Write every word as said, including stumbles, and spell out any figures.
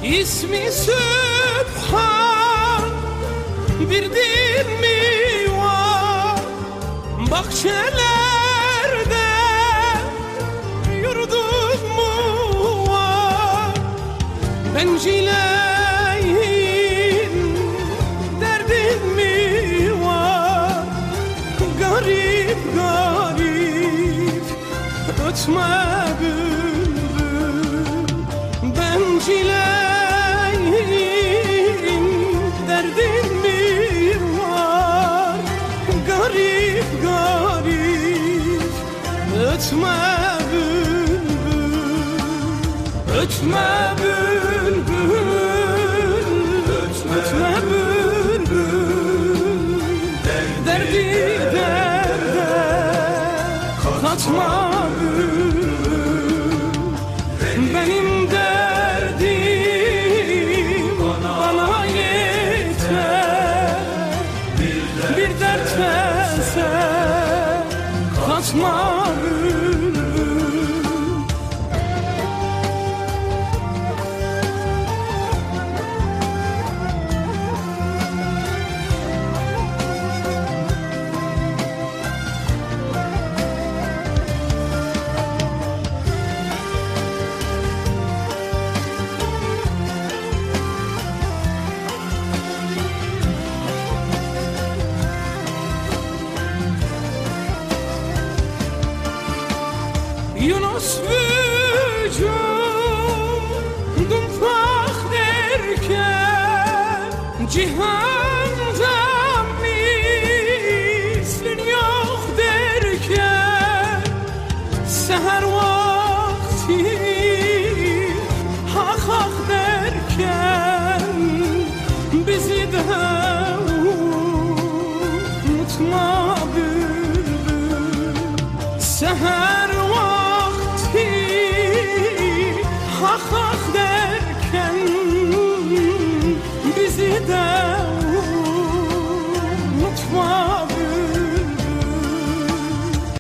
İsmi Sübhan bir dil mi var? Bahçelerde yurdun mu var? Bencileyin derdin mi var? Garip garip ötme bülbül. Bencileyin derdin mi var? Garip garip ötme bülbül. Ötme bülbül, ötme bülbül. Derdi derde katma bülbül. Benim derdim bana yeter. Bir dert verse katma bülbül. Yunus vücudum fah derken cihanda mislin yok derken seher vakti hak hak derken bizi de unutma bülbül. Seher hak hak derken bizi de